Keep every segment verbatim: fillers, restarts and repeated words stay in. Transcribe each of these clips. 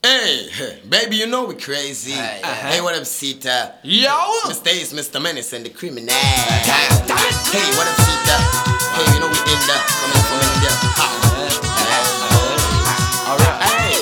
Hey, baby, you know we crazy. Hey, uh-huh. Hey, what up, Sita? Yo! Mister Ace, Mister Menace, and the criminal. Hey, what up, Sita? Hey, you know we in there, coming from India. Alright, hey.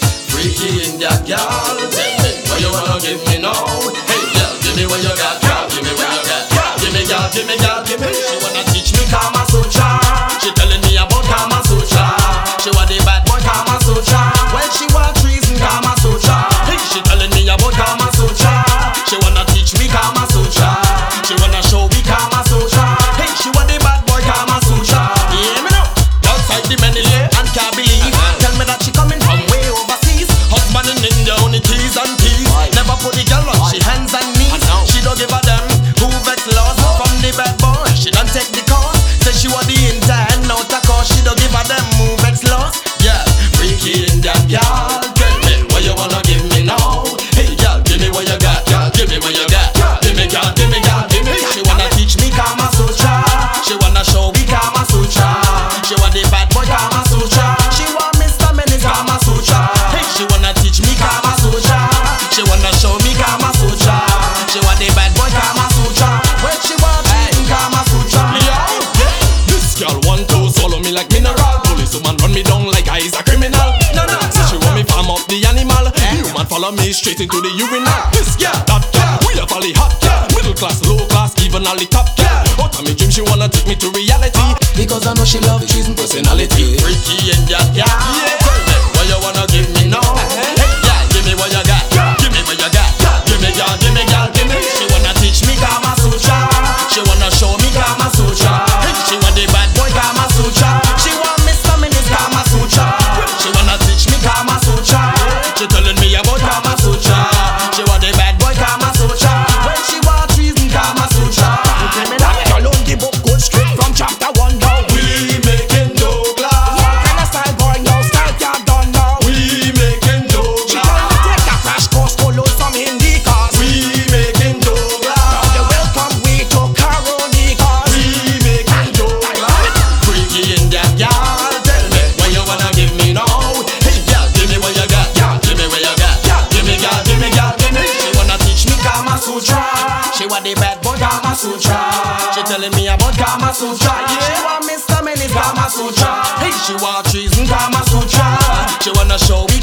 Freaky India girl, tell me what you wanna give me now. Hey, girl, give me what you got, girl, give me what you got. Give me, girl, give me, girl, give me. She wanna teach me Kama Sutra. She telling me about Kama Sutra. She want the bad boy Kama Sutra. Well, she want treason Kama Sutra. Hey, she telling me about Kama Sutra. She wanna teach me Kama Sutra. She wanna show me Kama Sutra. Hey, she want the bad boy Kama Sutra. You hear me now? Outside the many and can't believe. Tell me that she coming from way overseas. Husband in India, only tease and tease. Never put the girl on she hands and knees. She don't give a damn who vex lost from the bad boy. She don't take the course. Say she want the inter and out of course. She don't give a damn who vex lost. Yeah, freaky Indian girl, tell me what you wanna give me now. Hey girl, give me what you got, girl, give me what you got. Give me girl, give me girl, give me. She wanna teach me Kama Sutra. She wanna show me Kama Sutra. She want the bad boy Kama Sutra. She want Mister Menace Kama Sutra. Hey, she wanna teach me Kama Sutra. She wanna show me Kama Sutra. She want the bad boy Kama Sutra. When she want hey. Kama Sutra. Yeah, this girl want to swallow me like mineral. Police woman run me down like I is a criminal. No, no, so she want me farm up the animal. Human follow me straight into the urinal. This girl, that girl, we are probably hot girl. Middle class, low class, even all the top girl. Out of me dream, she wanna take me to reality. Because I know she love cheese and personality. Freaky Indian girl, yeah. Tell me what you wanna give me now. Hey, yeah, give me what you got. Give me what you got. Give me girl, give me girl, give me. She wanna teach me Kama Sutra. She wanna show me Kama Sutra. Hey, she want the bad boy Kama Sutra. She want Mister Menace Kama Sutra. She wanna teach me Kama Sutra. She telling me about Kama Sutra. She want the bad boy Kama Sutra. When she want treason Kama Sutra. That girl on the book goes straight from chapter one now. We making Douglas. What kind of style boy now? Style can't done now. We making She Douglas. tell me take a crash course, follow some Hindi cars. We making Douglas. Now the welcome we to Caroni cars. We making Douglas. Freaky Indian girl, tell me what you wanna give me now. Hey girl, give me what you got. Girl, give me what you got. Give me girl, give me girl, give me. She wanna teach me Kama Sutra. She want the bad boy Kama Sutra. She telling me about Kama Sutra. Yeah. She want Mister Menace Kama Sutra. Hey, she want treason Kama Sutra. She wanna show me